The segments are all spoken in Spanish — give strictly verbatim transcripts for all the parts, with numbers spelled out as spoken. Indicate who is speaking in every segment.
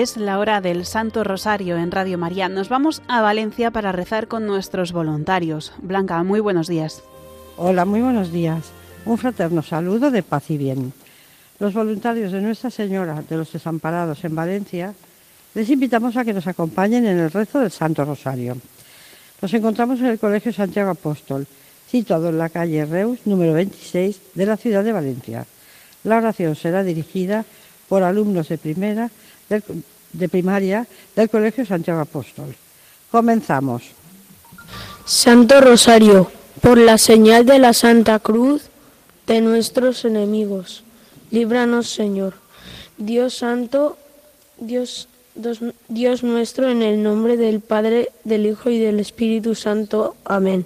Speaker 1: Es la hora del Santo Rosario en Radio María. Nos vamos a Valencia para rezar con nuestros voluntarios. Blanca, muy buenos días.
Speaker 2: Hola, muy buenos días. Un fraterno saludo de paz y bien. Los voluntarios de Nuestra Señora de los Desamparados en Valencia les invitamos a que nos acompañen en el rezo del Santo Rosario. Nos encontramos en el Colegio Santiago Apóstol, situado en la calle Reus, número veintiséis, de la ciudad de Valencia. La oración será dirigida por alumnos de primera del, de primaria del Colegio Santiago Apóstol. Comenzamos.
Speaker 3: Santo Rosario, por la señal de la Santa Cruz de nuestros enemigos, líbranos, Señor. Dios Santo, Dios, Dios nuestro, en el nombre del Padre, del Hijo y del Espíritu Santo. Amén.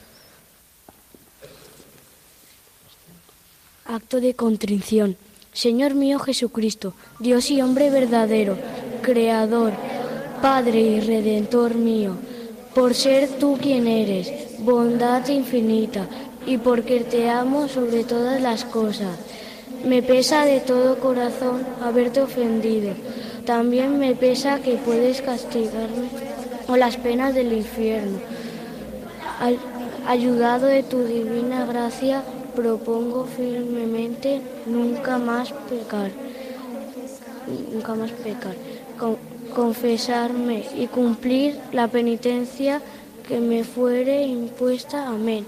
Speaker 4: Acto de contrición. Señor mío Jesucristo, Dios y hombre verdadero, Creador, Padre y Redentor mío, por ser tú quien eres, bondad infinita, y porque te amo sobre todas las cosas. Me pesa de todo corazón haberte ofendido. También me pesa que puedes castigarme con las penas del infierno. Ay, ayudado de tu divina gracia, propongo firmemente nunca más pecar, nunca más pecar, con, confesarme y cumplir la penitencia que me fuere impuesta. Amén.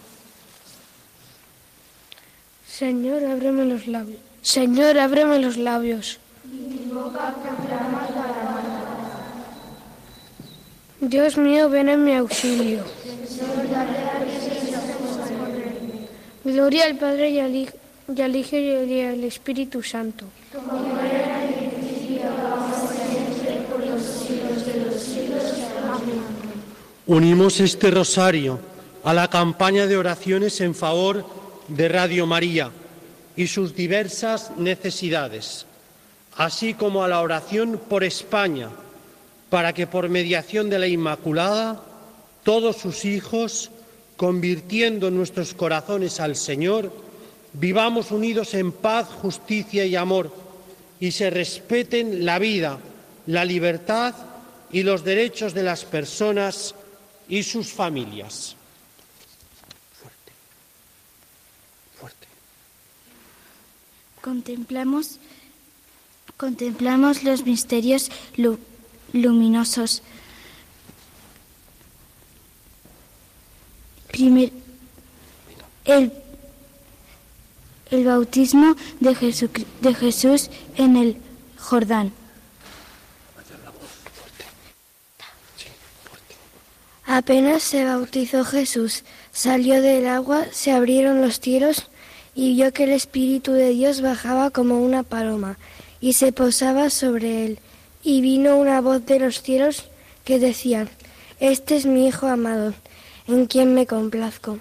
Speaker 3: Señor, ábreme los labios. Señor, ábreme los labios. Dios mío, ven en mi auxilio. Gloria al Padre y al Hijo y al, Hijo y al Espíritu Santo.
Speaker 5: Unimos este rosario a la campaña de oraciones en favor de Radio María y sus diversas necesidades, así como a la oración por España, para que por mediación de la Inmaculada todos sus hijos, convirtiendo nuestros corazones al Señor, vivamos unidos en paz, justicia y amor, y se respeten la vida, la libertad y los derechos de las personas y sus familias. Fuerte, fuerte.
Speaker 6: Contemplamos, contemplamos los misterios lu- luminosos. Primer, el, el bautismo de, Jesu, de Jesús en el Jordán.
Speaker 3: Apenas se bautizó Jesús, salió del agua, se abrieron los cielos y vio que el Espíritu de Dios bajaba como una paloma y se posaba sobre él. Y vino una voz de los cielos que decía: Este es mi Hijo amado, en quien me complazco.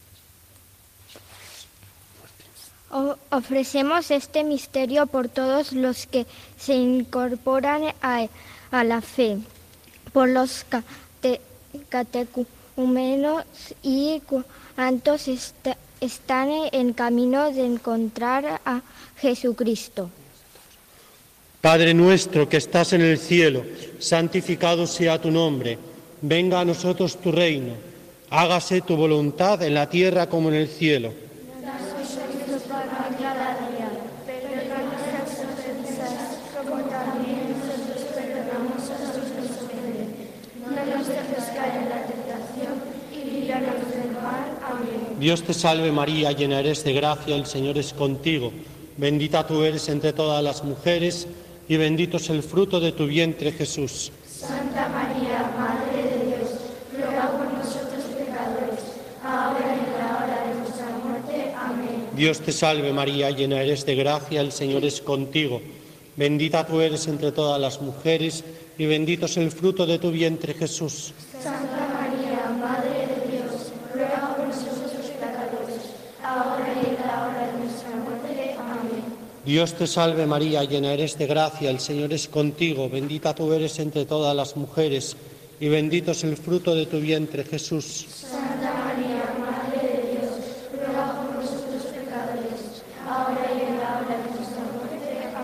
Speaker 7: O- ofrecemos este misterio por todos los que se incorporan a, a la fe, por los cate, catecúmenos y cuantos est, están en camino de encontrar a Jesucristo.
Speaker 5: Padre nuestro que estás en el cielo, santificado sea tu nombre. Venga a nosotros tu reino. Hágase tu voluntad en la tierra como en el cielo.
Speaker 7: Danos nuestro pan cada día, perdona nuestras ofensas, como también nosotros perdonamos a los que nos ofenden. No nos dejes caer en la tentación y líbranos del mal. Amén.
Speaker 5: Dios te salve María, llena eres de gracia, el Señor es contigo. Bendita tú eres entre todas las mujeres y bendito es el fruto de tu vientre, Jesús.
Speaker 7: Santa María, Madre de Dios, ruega por nosotros pecadores, ahora y en la hora de nuestra muerte. Amén.
Speaker 5: Dios te salve María, llena eres de gracia, el Señor es contigo. Bendita tú eres entre todas las mujeres y bendito es el fruto de tu vientre, Jesús.
Speaker 7: Santa María, Madre de Dios, ruega por nosotros pecadores, ahora y en la hora de nuestra muerte. Amén.
Speaker 5: Dios te salve María, llena eres de gracia, el Señor es contigo. Bendita tú eres entre todas las mujeres y bendito es el fruto de tu vientre, Jesús.
Speaker 7: Santa María, Madre de Dios, ruega por nosotros pecadores, ahora y en la hora de nuestra muerte. Amén.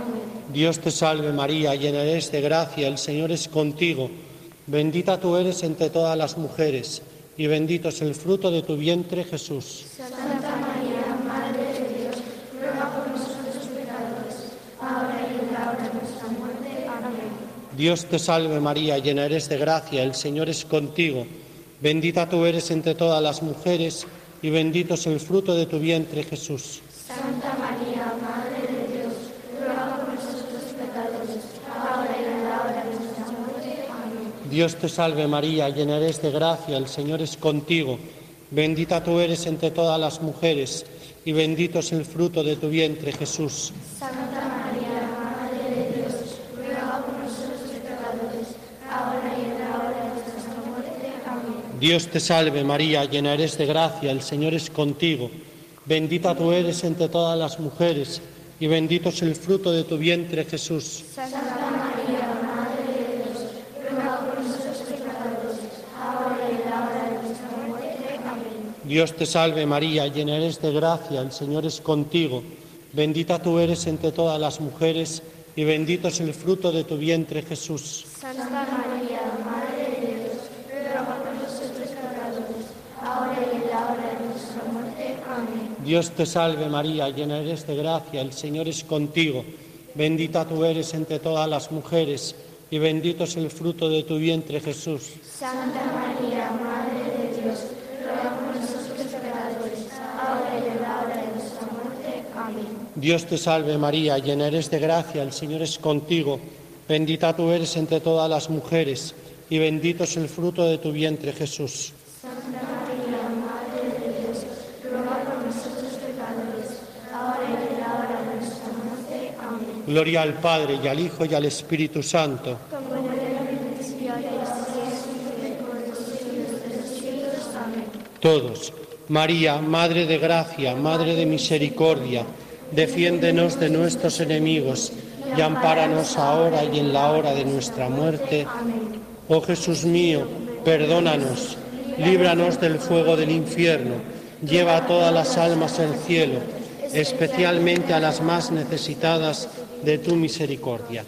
Speaker 5: Dios te salve María, llena eres de gracia, el Señor es contigo. Bendita tú eres entre todas las mujeres, y bendito es el fruto de tu vientre, Jesús.
Speaker 8: Santa María, Madre de Dios, ruega por nosotros pecadores, ahora y en la hora de nuestra muerte. Amén.
Speaker 5: Dios te salve María, llena eres de gracia, el Señor es contigo. Bendita tú eres entre todas las mujeres, y bendito es el fruto de tu vientre, Jesús.
Speaker 8: Santa María, Madre de Dios, ruega por nosotros pecadores, ahora y en la hora de nuestra muerte. Amén.
Speaker 5: Dios te salve María, llena eres de gracia, el Señor es contigo. Bendita tú eres entre todas las mujeres, y bendito es el fruto de tu vientre, Jesús.
Speaker 8: Santa María, Madre de Dios, ruega por nosotros pecadores, ahora y en la hora de nuestra muerte. Amén.
Speaker 5: Dios te salve María, llena eres de gracia, el Señor es contigo. Bendita tú eres entre todas las mujeres, y bendito es el fruto de tu vientre, Jesús.
Speaker 8: Santa María, Madre de Dios, ruega por nosotros pecadores, ahora y en la hora de nuestra muerte. Amén.
Speaker 5: Dios te salve María, llena eres de gracia, el Señor es contigo. Bendita tú eres entre todas las mujeres, y bendito es el fruto de tu vientre, Jesús.
Speaker 8: Santa María, Madre de Dios, ruega por nosotros pecadores, ahora y en la hora de nuestra muerte. Amén.
Speaker 5: Dios te salve María, llena eres de gracia, el Señor es contigo. Bendita tú eres entre todas las mujeres, y bendito es el fruto de tu vientre, Jesús.
Speaker 8: Santa María, Madre de Dios, ruega por nosotros pecadores, ahora y en la hora de nuestra muerte. Amén.
Speaker 5: Dios te salve María, llena eres de gracia, el Señor es contigo. Bendita tú eres entre todas las mujeres, y bendito es el fruto de tu vientre, Jesús.
Speaker 8: Santa María, Madre de Dios, ruega por nosotros pecadores, ahora y en la hora de nuestra muerte. Amén.
Speaker 5: Gloria al Padre, y al Hijo, y al Espíritu Santo.
Speaker 8: Como era en el principio, ahora y siempre, por los siglos de los siglos. Amén.
Speaker 5: Todos. María, Madre de gracia, Madre de misericordia, defiéndenos de nuestros enemigos, y ampáranos ahora y en la hora de nuestra muerte.
Speaker 8: Amén.
Speaker 5: Oh Jesús mío, perdónanos, líbranos del fuego del infierno, lleva a todas las almas al cielo, especialmente a las más necesitadas de tu misericordia.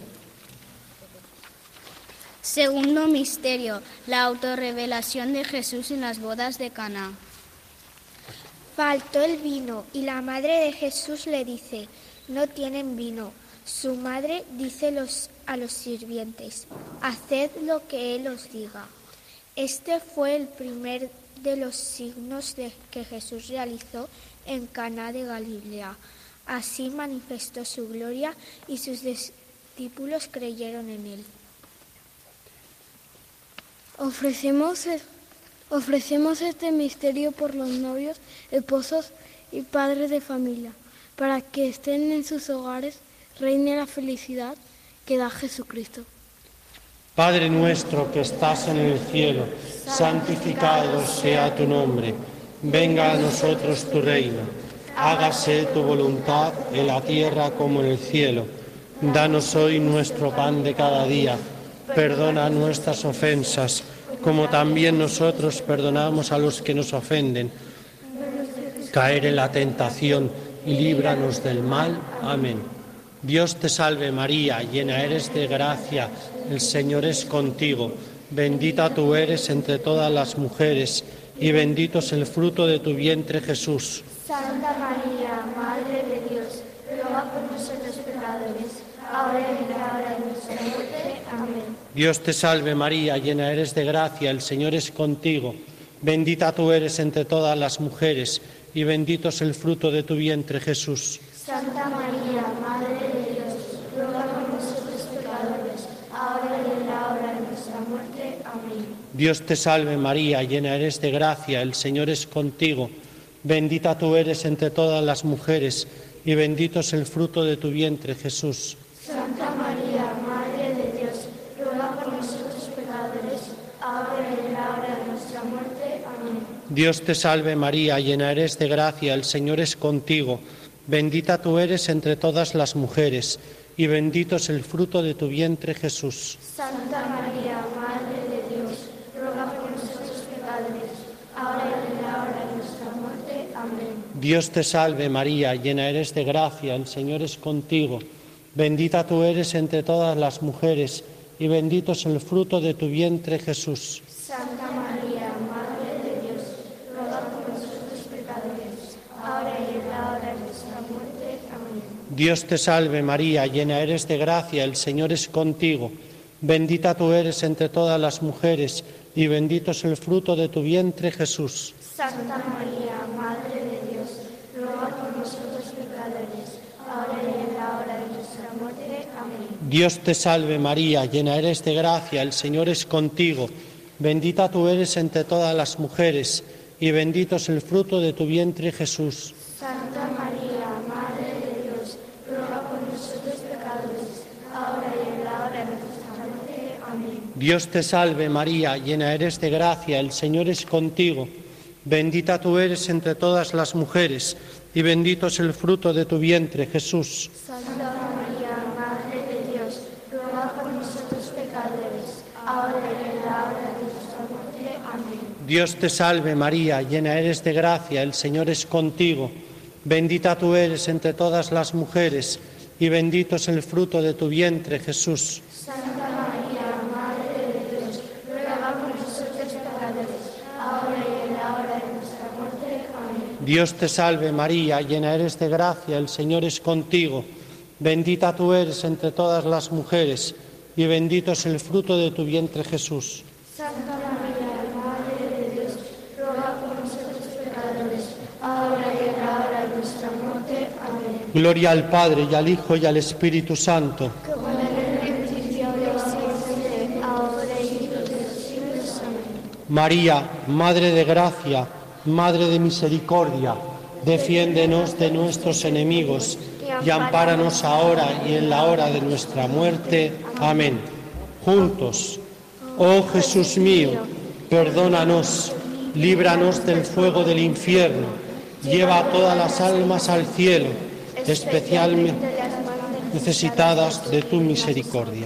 Speaker 9: Segundo misterio, la autorrevelación de Jesús en las bodas de Caná.
Speaker 3: Faltó el vino y la madre de Jesús le dice, no tienen vino. Su madre dice los, a los sirvientes, haced lo que él os diga. Este fue el primer de los signos de, que Jesús realizó en Caná de Galilea. Así manifestó su gloria y sus discípulos creyeron en él.
Speaker 4: Ofrecemos, ofrecemos este misterio por los novios, esposos y padres de familia, para que estén en sus hogares, reine la felicidad que da Jesucristo.
Speaker 5: Padre nuestro que estás en el cielo, santificado sea tu nombre. Venga a nosotros tu reino. Hágase tu voluntad en la tierra como en el cielo. Danos hoy nuestro pan de cada día. Perdona nuestras ofensas, como también nosotros perdonamos a los que nos ofenden. Caer en la tentación y líbranos del mal. Amén. Dios te salve María, llena eres de gracia, el Señor es contigo. Bendita tú eres entre todas las mujeres, y bendito es el fruto de tu vientre, Jesús.
Speaker 8: Santa María, Madre de Dios, ruega por nosotros pecadores, ahora y en la hora de nuestra muerte. Amén.
Speaker 5: Dios te salve María, llena eres de gracia, el Señor es contigo. Bendita tú eres entre todas las mujeres, y bendito es el fruto de tu vientre, Jesús.
Speaker 8: Santa María, Madre de Dios, ruega por nosotros pecadores, ahora y en la hora de nuestra muerte. Amén.
Speaker 5: Dios te salve María, llena eres de gracia, el Señor es contigo. Bendita tú eres entre todas las mujeres, y bendito es el fruto de tu vientre, Jesús.
Speaker 8: Santa María, Madre de Dios, ruega por nosotros pecadores, ahora y en la hora de nuestra muerte. Amén.
Speaker 5: Dios te salve María, llena eres de gracia, el Señor es contigo. Bendita tú eres entre todas las mujeres, y bendito es el fruto de tu vientre, Jesús.
Speaker 8: Santa María, Madre de Dios, ruega por nosotros pecadores, ahora y en la hora de nuestra muerte. Amén.
Speaker 5: Dios te salve María, llena eres de gracia, el Señor es contigo. Bendita tú eres entre todas las mujeres, y bendito es el fruto de tu vientre, Jesús.
Speaker 8: Santa María, Madre de Dios, ruega por nosotros pecadores, ahora y en la hora de nuestra muerte. Amén.
Speaker 5: Dios te salve María, llena eres de gracia, el Señor es contigo. Bendita tú eres entre todas las mujeres, y bendito es el fruto de tu vientre, Jesús.
Speaker 8: Santa María, Madre de Dios, ruega por nosotros pecadores, ahora y en la hora de nuestra muerte. Amén.
Speaker 5: Dios te salve María, llena eres de gracia, el Señor es contigo. Bendita tú eres entre todas las mujeres, y bendito es el fruto de tu vientre, Jesús.
Speaker 8: Santa María, Madre de Dios, ruega por nosotros pecadores, ahora y en la hora de nuestra muerte. Amén.
Speaker 5: Dios te salve María, llena eres de gracia, el Señor es contigo. Bendita tú eres entre todas las mujeres, y bendito es el fruto de tu vientre, Jesús.
Speaker 8: Santa María, Madre de Dios, ruega por nosotros pecadores, ahora y en la hora de nuestra muerte. Amén.
Speaker 5: Dios te salve María, llena eres de gracia, el Señor es contigo. Bendita tú eres entre todas las mujeres, y bendito es el fruto de tu vientre, Jesús.
Speaker 8: Santa María, Madre de Dios, ruega por nosotros pecadores, ahora y en la hora de nuestra muerte. Amén.
Speaker 5: Dios te salve María, llena eres de gracia, el Señor es contigo. Bendita tú eres entre todas las mujeres, y bendito es el fruto de tu vientre, Jesús.
Speaker 8: Santa María, Madre de Dios, ruega por nosotros pecadores, ahora y en la hora de nuestra muerte. Amén.
Speaker 5: Gloria al Padre, y al Hijo, y al Espíritu Santo.
Speaker 8: Como en el principio, ahora y por los siglos de los siglos. Amén.
Speaker 5: María, Madre de gracia, Madre de misericordia, defiéndenos de nuestros enemigos y ampáranos ahora y en la hora de nuestra muerte. Amén. Juntos, oh Jesús mío, perdónanos, líbranos del fuego del infierno, lleva a todas las almas al cielo, especialmente necesitadas de tu misericordia.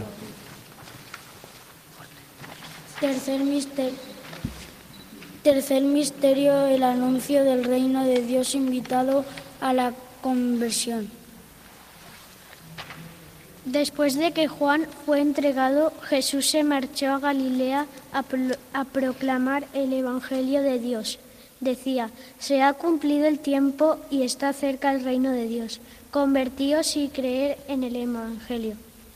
Speaker 4: Tercer misterio. Tercer misterio, el anuncio del reino de Dios invitado a la conversión.
Speaker 9: Después de que Juan fue entregado, Jesús se marchó a Galilea a, pro- a proclamar el Evangelio de Dios. Decía: se ha cumplido el tiempo y está cerca el reino de Dios. Convertíos y creed en el Evangelio.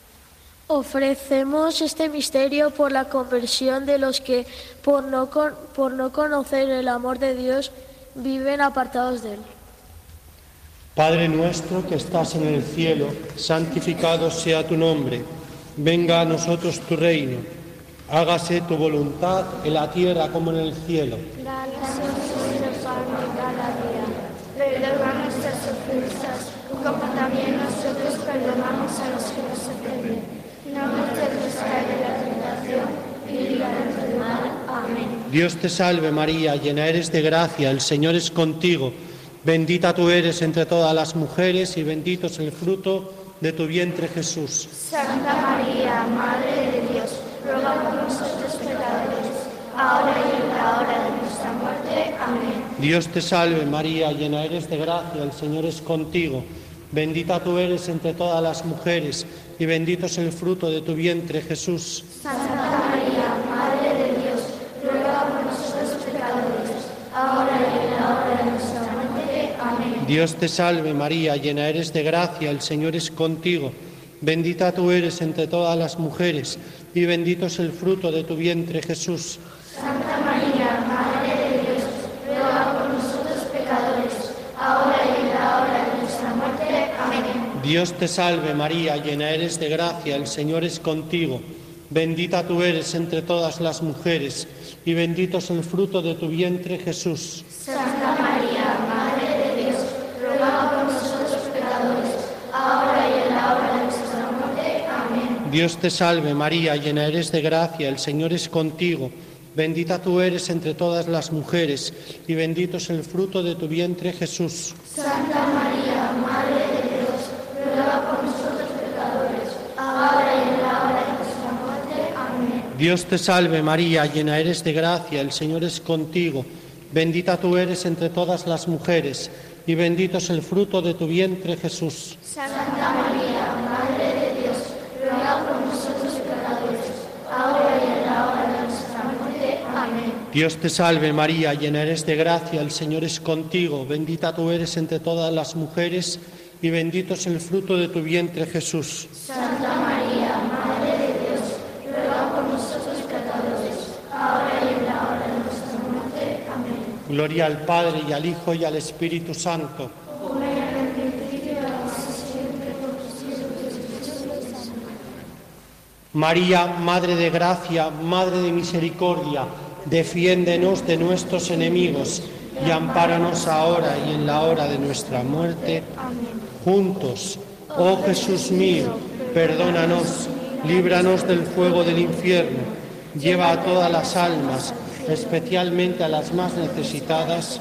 Speaker 10: Ofrecemos este misterio por la conversión de los que, por no, con, por no conocer el amor de Dios, viven apartados de él.
Speaker 5: Padre nuestro que estás en el cielo, santificado sea tu nombre. Venga a nosotros tu reino. Hágase tu voluntad en la tierra como en el cielo.
Speaker 8: Danos nuestro pan de cada día. Perdona nuestras ofensas, como también nosotros perdonamos a los que nos ofenden. No nos dejes caer en la tentación y líbranos del mal. Amén.
Speaker 5: Dios te salve María, llena eres de gracia, el Señor es contigo. Bendita tú eres entre todas las mujeres y bendito es el fruto de tu vientre, Jesús.
Speaker 8: Santa María, Madre de Dios, ruega por nosotros pecadores, ahora y en la hora de nuestra muerte. Amén.
Speaker 5: Dios te salve María, llena eres de gracia, el Señor es contigo. Bendita tú eres entre todas las mujeres y bendito es el fruto de tu vientre, Jesús.
Speaker 8: Santa María, Madre de Dios, ruega por nosotros pecadores, ahora y en la hora de nuestra muerte. Amén.
Speaker 5: Dios te salve María, llena eres de gracia, el Señor es contigo. Bendita tú eres entre todas las mujeres y bendito es el fruto de tu vientre, Jesús.
Speaker 8: Santa María, Madre de Dios, ruega por nosotros pecadores, ahora y en la hora de nuestra muerte. Amén.
Speaker 5: Dios te salve María, llena eres de gracia, el Señor es contigo. Bendita tú eres entre todas las mujeres y bendito es el fruto de tu vientre, Jesús.
Speaker 8: Santa María, Madre de Dios, ruega por nosotros pecadores, ahora y en la hora de nuestra muerte. Amén.
Speaker 5: Dios te salve María, llena eres de gracia, el Señor es contigo. Bendita tú eres entre todas las mujeres y bendito es el fruto de tu vientre, Jesús.
Speaker 8: Santa María, Madre de Dios, ruega por nosotros pecadores, ahora y en la hora de nuestra muerte. Amén.
Speaker 5: Dios te salve María, llena eres de gracia, el Señor es contigo. Bendita tú eres entre todas las mujeres y bendito es el fruto de tu vientre, Jesús.
Speaker 8: Santa María, Madre
Speaker 5: Dios te salve María, llena eres de gracia, el Señor es contigo, bendita tú eres entre todas las mujeres y bendito es el fruto de tu vientre Jesús.
Speaker 8: Santa María, Madre de Dios, ruega por nosotros pecadores, ahora y en la hora de nuestra muerte. Amén.
Speaker 5: Gloria al Padre y al Hijo y al Espíritu Santo.
Speaker 8: Como era en el principio, ahora y siempre, por los siglos de los siglos. Amén.
Speaker 5: María, Madre de gracia, Madre de misericordia, defiéndenos de nuestros enemigos y ampáranos ahora y en la hora de nuestra muerte.
Speaker 8: Amén.
Speaker 5: Juntos, oh Jesús mío, perdónanos, líbranos del fuego del infierno, lleva a todas las almas, especialmente a las más necesitadas.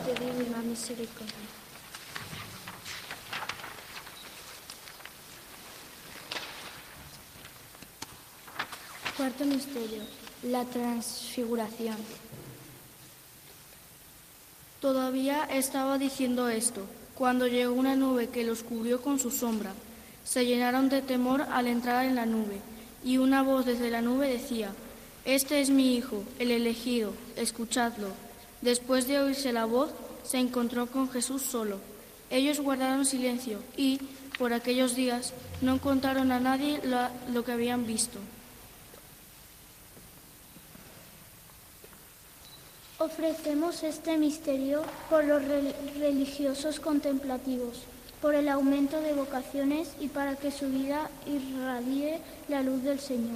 Speaker 6: Cuarto misterio, la transfiguración.
Speaker 11: Todavía estaba diciendo esto, cuando llegó una nube que los cubrió con su sombra. Se llenaron de temor al entrar en la nube, y una voz desde la nube decía: «Este es mi Hijo, el elegido, escuchadlo». Después de oírse la voz, se encontró con Jesús solo. Ellos guardaron silencio y, por aquellos días, no contaron a nadie lo, lo que habían visto.
Speaker 9: Ofrecemos este misterio por los religiosos contemplativos, por el aumento de vocaciones y para que su vida irradie la luz del Señor.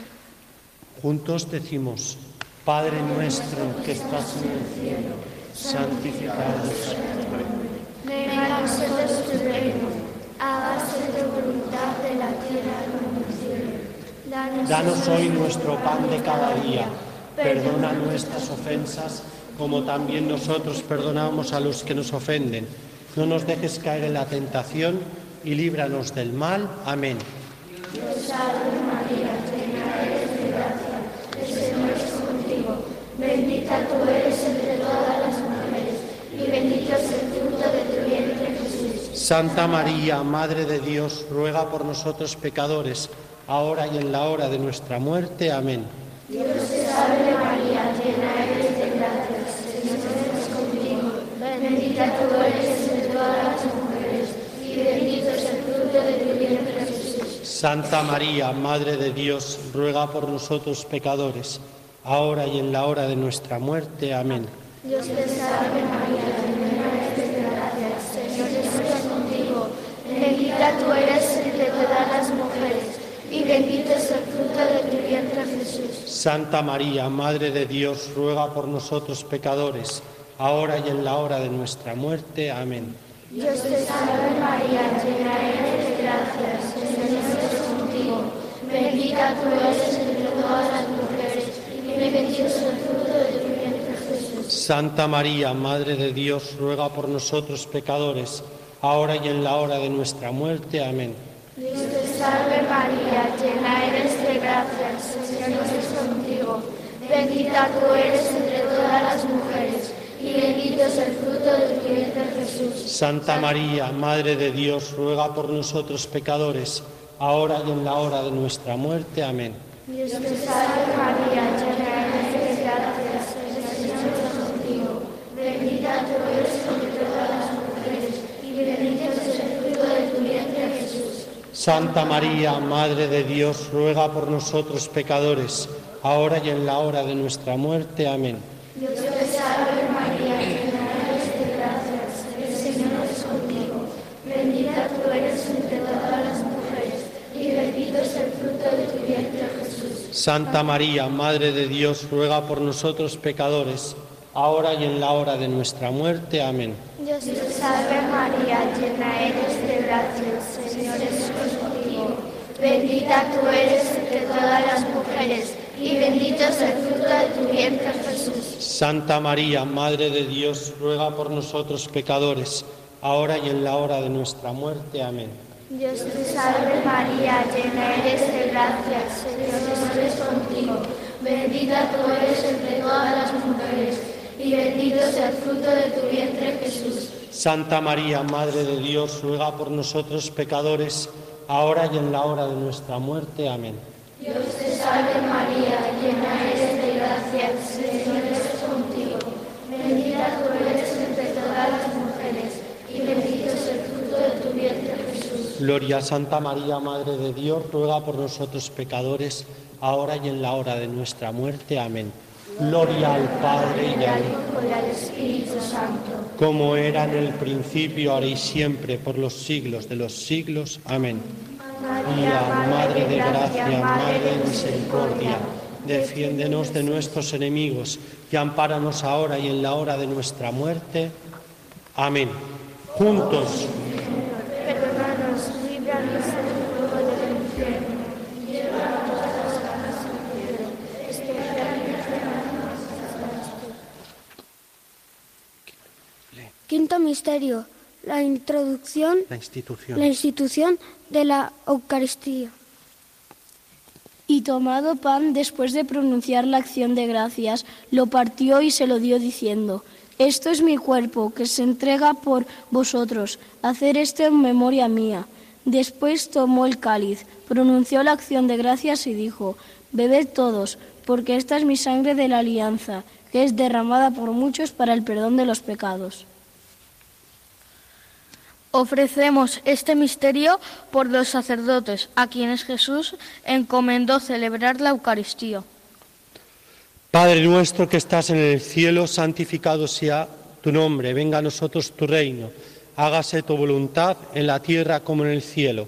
Speaker 5: Juntos decimos: Padre nuestro que estás en el cielo, santificado sea tu nombre.
Speaker 8: Venga a nosotros tu reino, hágase tu voluntad de la tierra como en el cielo. Danos,
Speaker 5: Danos hoy nuestro pan de cada día, perdona nuestras ofensas, como también nosotros perdonamos a los que nos ofenden. No nos dejes caer en la tentación y líbranos del mal. Amén.
Speaker 8: Dios salve María, llena eres de gracia, el Señor es contigo. Bendita tú eres entre todas las mujeres, y bendito es el fruto de tu vientre Jesús.
Speaker 5: Santa María, Madre de Dios, ruega por nosotros pecadores, ahora y en la hora de nuestra muerte. Amén.
Speaker 8: Dios te salve María, llena eres de gracia, el Señor es contigo. Bendita tú eres entre todas las mujeres, y bendito es el fruto de tu vientre Jesús.
Speaker 5: Santa María, Madre de Dios, ruega por nosotros pecadores, ahora y en la hora de nuestra muerte. Amén.
Speaker 8: Dios te salve María, llena eres de gracia, el Señor es contigo. Bendita tú eres entre todas las mujeres, y bendito es el fruto de tu vientre Jesús.
Speaker 5: Santa María, Madre de Dios, ruega por nosotros pecadores, ahora y en la hora de nuestra muerte. Amén.
Speaker 8: Dios te salve María, llena eres de gracia, el Señor es contigo. Bendita tú eres entre todas las mujeres, y bendito es el fruto de tu vientre Jesús.
Speaker 5: Santa María, Madre de Dios, ruega por nosotros pecadores, ahora y en la hora de nuestra muerte. Amén.
Speaker 8: Dios te salve María, llena eres de gracia, el Señor es contigo. Bendita tú eres entre todas las mujeres, y bendito es el fruto de tu vientre Jesús.
Speaker 5: Santa María, Madre de Dios, ruega por nosotros pecadores, ahora y en la hora de nuestra muerte. Amén.
Speaker 8: Dios te salve María, llena eres de gracia, el Señor es contigo. Bendita tú eres entre todas las mujeres, y bendito es el fruto de tu vientre Jesús.
Speaker 5: Santa María, Madre de Dios, ruega por nosotros pecadores, ahora y en la hora de nuestra muerte. Amén.
Speaker 8: Dios te salve María, llena eres de gracia, el Señor es contigo. Bendita tú eres entre todas las mujeres, y bendito es el fruto de tu vientre Jesús.
Speaker 5: Santa María, Madre de Dios, ruega por nosotros pecadores, ahora y en la hora de nuestra muerte. Amén.
Speaker 8: Dios te salve María, llena eres de gracia, el Señor es contigo. Bendita tú eres entre todas las mujeres, y bendito es el fruto de tu vientre Jesús.
Speaker 5: Santa María, Madre de Dios, ruega por nosotros pecadores, ahora y en la hora de nuestra muerte. Amén.
Speaker 8: Dios te salve María, llena eres de gracia, el Señor es contigo. Bendita tú eres entre todas las mujeres, y bendito es el fruto de tu vientre Jesús.
Speaker 5: Santa María, Madre de Dios, ruega por nosotros pecadores, ahora y en la hora de nuestra muerte. Amén.
Speaker 8: Dios te salve María, llena eres de gracia, el Señor es contigo.
Speaker 5: Gloria a Santa María, Madre de Dios, ruega por nosotros pecadores, ahora y en la hora de nuestra muerte. Amén. Gloria al Padre y al Hijo y al Espíritu Santo, como era en el principio, ahora y siempre, por los siglos de los siglos. Amén. María, Madre de gracia, Madre de misericordia, defiéndenos de nuestros enemigos y ampáranos ahora y en la hora de nuestra muerte. Amén. Juntos.
Speaker 8: Perdónanos, líbranos del fuego del infierno, lleva a todas las almas al cielo, especialmente a las.
Speaker 3: Quinto misterio, la introducción,
Speaker 5: La institución.
Speaker 3: la institución de la Eucaristía.
Speaker 4: Y tomado pan, después de pronunciar la acción de gracias, lo partió y se lo dio diciendo: Esto es mi cuerpo, que se entrega por vosotros. Haced esto en memoria mía. Después tomó el cáliz, pronunció la acción de gracias y dijo: Bebed todos, porque esta es mi sangre de la alianza, que es derramada por muchos para el perdón de los pecados.
Speaker 11: Ofrecemos este misterio por los sacerdotes, a quienes Jesús encomendó celebrar la Eucaristía.
Speaker 5: Padre nuestro que estás en el cielo, santificado sea tu nombre. Venga a nosotros tu reino. Hágase tu voluntad en la tierra como en el cielo.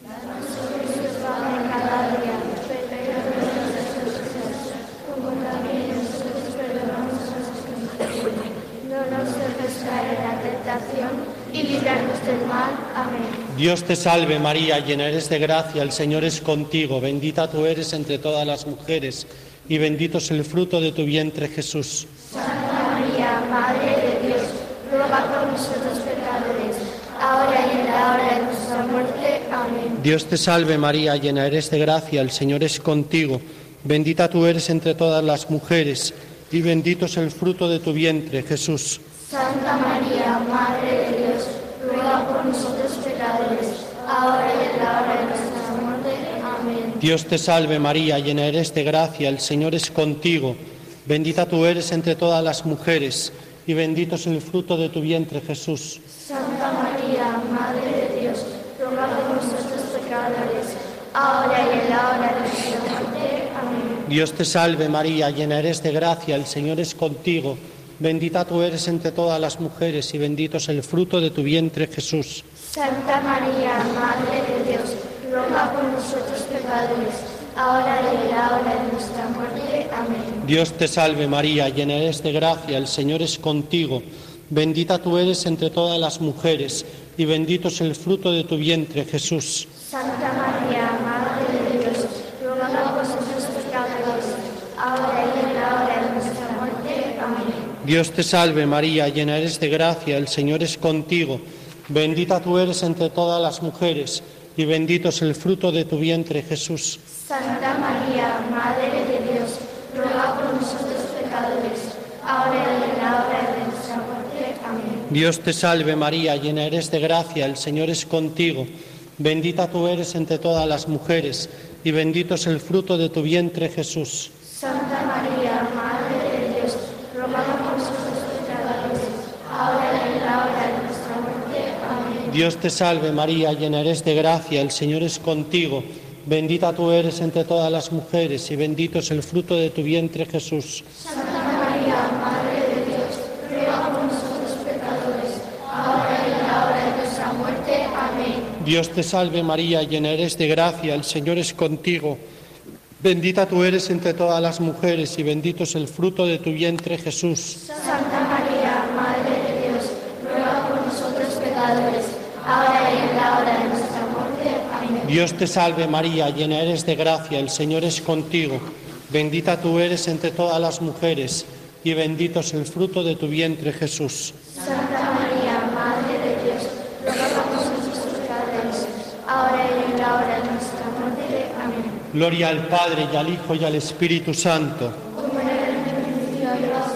Speaker 8: Y líbranos del mal. Amén.
Speaker 5: Dios te salve María, llena eres de gracia, el Señor es contigo, bendita tú eres entre todas las mujeres y bendito es el fruto de tu vientre Jesús.
Speaker 8: Santa María, Madre de Dios, ruega por nosotros pecadores, ahora y en la hora de nuestra muerte. Amén.
Speaker 5: Dios te salve María, llena eres de gracia, el Señor es contigo, bendita tú eres entre todas las mujeres y bendito es el fruto de tu vientre Jesús.
Speaker 8: Santa María, Madre de Dios, ruega por nosotros pecadores, ahora y en la hora de nuestra muerte. Amén.
Speaker 5: Dios te salve María, llena eres de gracia, el Señor es contigo, bendita tú eres entre todas las mujeres y bendito es el fruto de tu vientre Jesús.
Speaker 8: Santa María, Madre de Dios, ruega por nosotros pecadores, ahora y en la hora de nuestra muerte. Amén.
Speaker 5: Dios te salve María, llena eres de gracia, el Señor es contigo, bendita tú eres entre todas las mujeres y bendito es el fruto de tu vientre Jesús.
Speaker 8: Santa María, Madre de Dios, ruega por nosotros pecadores, ahora y en la hora de nuestra muerte. Amén.
Speaker 5: Dios te salve María, llena eres de gracia, el Señor es contigo, bendita tú eres entre todas las mujeres y bendito es el fruto de tu vientre Jesús.
Speaker 8: Santa María, Madre de Dios, ruega por nosotros pecadores, ahora y en la hora de nuestra muerte. Amén.
Speaker 5: Dios te salve María, llena eres de gracia, el Señor es contigo, bendita tú eres entre todas las mujeres y bendito es el fruto de tu vientre Jesús.
Speaker 8: Santa María, Madre de Dios, ruega por nosotros pecadores, ahora y en la hora de nuestra muerte. Amén.
Speaker 5: Dios te salve María, llena eres de gracia, el Señor es contigo, bendita tú eres entre todas las mujeres y bendito es el fruto de tu vientre Jesús.
Speaker 8: Santa María, Madre de Dios, ruega por nosotros pecadores, ahora y en la hora de nuestra muerte. Amén.
Speaker 5: Dios te salve María, llena eres de gracia, el Señor es contigo, bendita tú eres entre todas las mujeres y bendito es el fruto de tu vientre Jesús.
Speaker 8: Santa María, Madre de Dios, ruega por nosotros pecadores, ahora y en la hora de nuestra muerte. Amén.
Speaker 5: Dios te salve María, llena eres de gracia, el Señor es contigo, bendita tú eres entre todas las mujeres y bendito es el fruto de tu vientre Jesús.
Speaker 8: Santa María, Madre de Dios, ruega por nosotros pecadores, ahora y en la hora de nuestra muerte. Amén.
Speaker 5: Dios te salve María, llena eres de gracia, el Señor es contigo, bendita tú eres entre todas las mujeres y bendito es el fruto de tu vientre Jesús.
Speaker 8: Santa María, Madre de Dios, ruega por nosotros pecadores, ahora y en la hora de nuestra muerte. Amén.
Speaker 5: Gloria al Padre y al Hijo y al Espíritu Santo.
Speaker 8: Como era en el principio, ahora.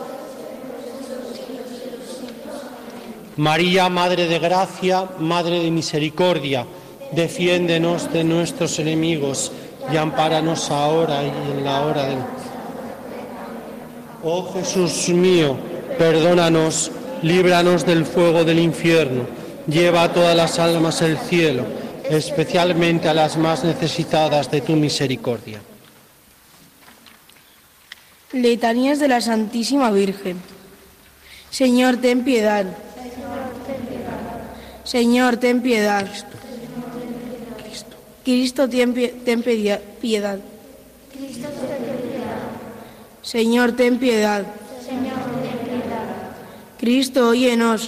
Speaker 5: María, Madre de gracia, Madre de misericordia, defiéndenos de nuestros enemigos y ampáranos ahora y en la hora de... Oh Jesús mío, perdónanos, líbranos del fuego del infierno, lleva a todas las almas al cielo especialmente a las más necesitadas de tu misericordia.
Speaker 12: Letanías de la Santísima Virgen. Señor, ten piedad. Señor, ten piedad.
Speaker 5: Cristo.
Speaker 12: Cristo, ten, pie- ten pedia- piedad. Señor, ten piedad. Cristo, óyenos.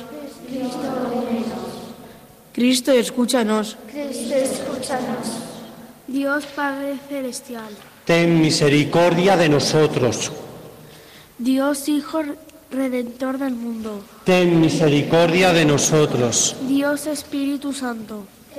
Speaker 12: Cristo, escúchanos.
Speaker 6: Dios Padre Celestial,
Speaker 5: Ten misericordia de nosotros.
Speaker 6: Dios Hijo Redentor del mundo,
Speaker 5: Ten misericordia de nosotros.
Speaker 6: Dios Espíritu Santo,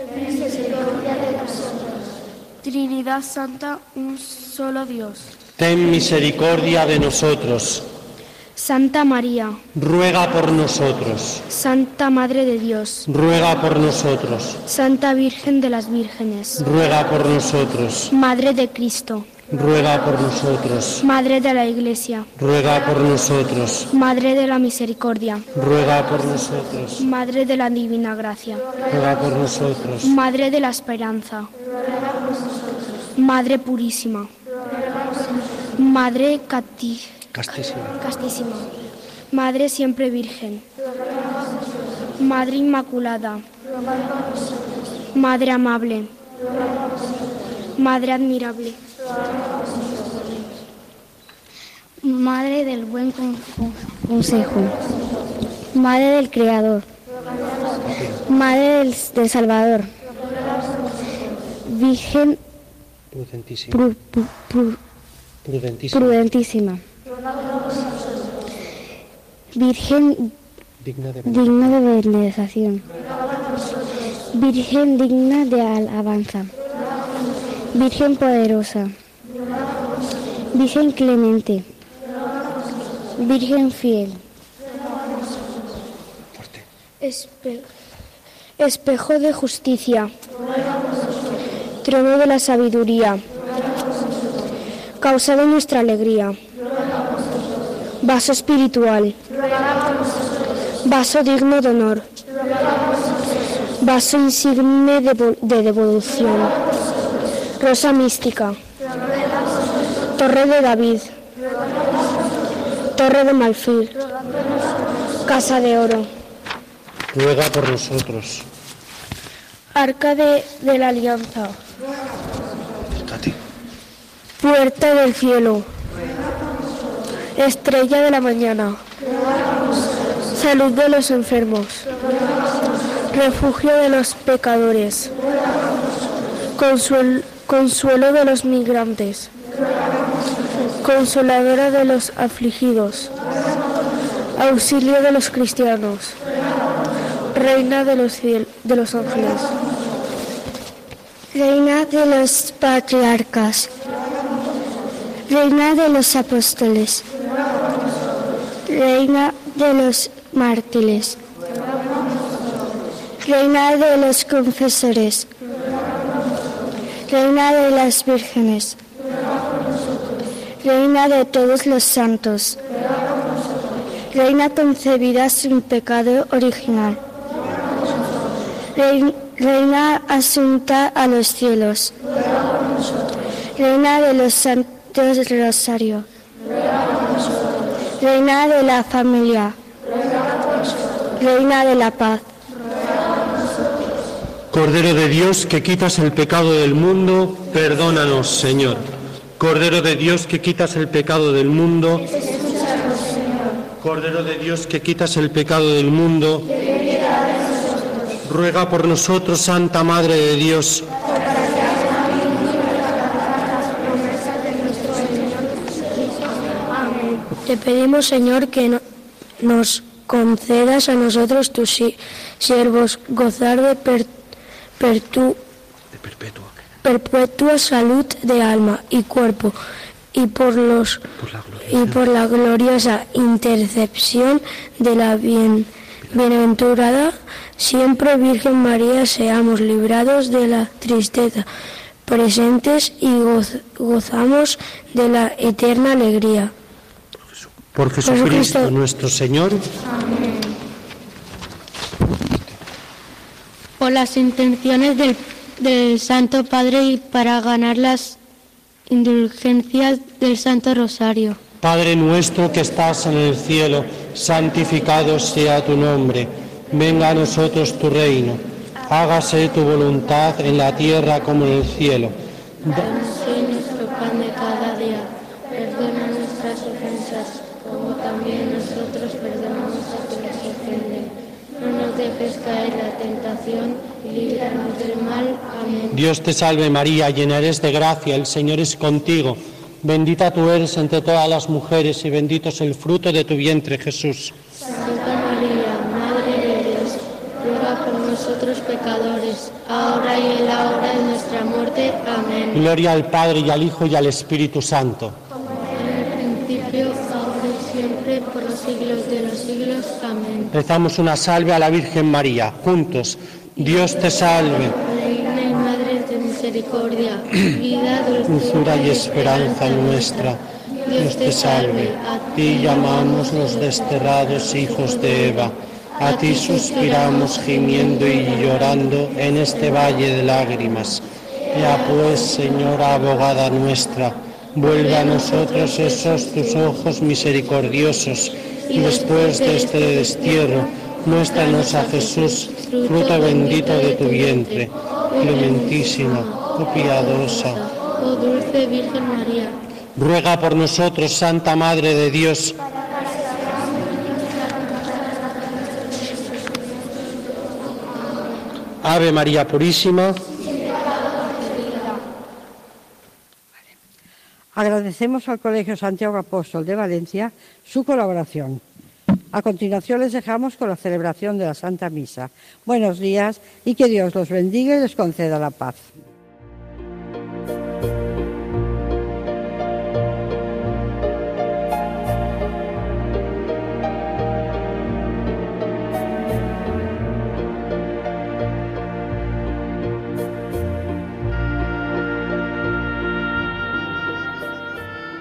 Speaker 6: Trinidad Santa, un solo Dios.
Speaker 5: Ten misericordia de nosotros.
Speaker 4: Santa María,
Speaker 5: Ruega por nosotros.
Speaker 4: Santa Madre de Dios,
Speaker 5: Ruega por nosotros.
Speaker 4: Santa Virgen de las Vírgenes,
Speaker 5: Ruega por nosotros.
Speaker 4: Madre de Cristo,
Speaker 5: Ruega por nosotros.
Speaker 4: Madre de la Iglesia,
Speaker 5: Ruega por nosotros.
Speaker 4: Madre de la Misericordia,
Speaker 5: Ruega por nosotros.
Speaker 4: Madre de la Divina Gracia,
Speaker 5: Ruega por nosotros.
Speaker 4: Madre de la Esperanza, Madre Purísima, Madre Cati-
Speaker 5: Castísima.
Speaker 4: Castísima, Madre Siempre Virgen, Madre Inmaculada, Madre Amable, Madre Admirable, Madre del Buen con- con- Consejo, Madre del Creador, Madre del, del Salvador, Virgen
Speaker 5: Prudentísima.
Speaker 4: pru- pru- pru-
Speaker 5: Prudentísima.
Speaker 4: prudentísima, Virgen
Speaker 5: Digna de
Speaker 4: digna de veneración, Virgen digna de alabanza, Virgen poderosa, Virgen clemente, Virgen fiel, Espe- espejo de justicia, trono de la sabiduría, causa de nuestra alegría, vaso espiritual, vaso digno de honor, vaso insigne de, vo- de devolución, rosa mística, torre de David, torre de marfil, casa de oro,
Speaker 5: Ruega por nosotros.
Speaker 4: arca de, de la alianza,
Speaker 5: Acércate.
Speaker 4: puerta del cielo, estrella de la mañana, salud de los enfermos, refugio de los pecadores, consuel- consuelo de los migrantes, consoladora de los afligidos, auxilio de los cristianos, reina de los, ciel- de los ángeles, reina de los patriarcas, reina de los apóstoles, reina de los mártires, reina de los confesores, reina de las vírgenes, reina de todos los santos, reina concebida sin pecado original, Rei- reina asunta a los cielos, reina de los santos del rosario, reina de la familia, reina de la paz,
Speaker 5: Cordero de Dios, que quitas el pecado del mundo, perdónanos, Señor. Cordero de Dios, que quitas el pecado del mundo. Cordero de Dios, que quitas el pecado del mundo. Ruega por nosotros, Santa Madre de Dios.
Speaker 4: Te pedimos, Señor, que no- nos concedas a nosotros, tus si- siervos, gozar de per- pertu-
Speaker 5: De perpetua.
Speaker 4: perpetua salud de alma y cuerpo, y por los
Speaker 5: Por la gloria.
Speaker 4: y por la gloriosa intercesión de la bien, bienaventurada siempre Virgen María, seamos librados de la tristeza presentes y goz- gozamos de la eterna alegría.
Speaker 5: Por Jesucristo
Speaker 4: Jesucristo.
Speaker 5: nuestro Señor.
Speaker 4: Por las intenciones del del Santo Padre y para ganar las indulgencias del Santo Rosario.
Speaker 5: Padre nuestro que estás en el cielo, santificado sea tu nombre. Venga a nosotros tu reino. Hágase tu voluntad en la tierra como en el cielo.
Speaker 4: Danos hoy nuestro pan de cada día. Perdona nuestras ofensas, como también nosotros perdonamos a quienes nos ofenden. No nos dejes caer en la tentación y líbranos del mal. Amén.
Speaker 5: Dios te salve María, llena eres de gracia, el Señor es contigo. Bendita tú eres entre todas las mujeres y bendito es el fruto de tu vientre, Jesús.
Speaker 4: Santa María, Madre de Dios, ruega por nosotros pecadores, ahora y en la hora de nuestra muerte. Amén.
Speaker 5: Gloria al Padre y al Hijo y al Espíritu Santo.
Speaker 4: En el principio, ahora y siempre, por los siglos de los siglos. Amén.
Speaker 5: Rezamos una salve a la Virgen María. Juntos, Dios te salve.
Speaker 4: Reina y Madre de misericordia, vida,
Speaker 5: Dulzura y esperanza nuestra. Dios te salve. A ti llamamos los desterrados hijos de Eva. A ti suspiramos gimiendo y llorando en este valle de lágrimas. Ya pues, Señora abogada nuestra, vuelve a nosotros esos tus ojos misericordiosos y después de este destierro, muéstranos a Jesús, fruto bendito de tu vientre, clementísima, oh piadosa,
Speaker 4: oh dulce Virgen María.
Speaker 5: Ruega por nosotros, Santa Madre de Dios. Ave María Purísima.
Speaker 2: Agradecemos al Colegio Santiago Apóstol de Valencia su colaboración. A continuación les dejamos con la celebración de la Santa Misa. Buenos días y que Dios los bendiga y les conceda la paz.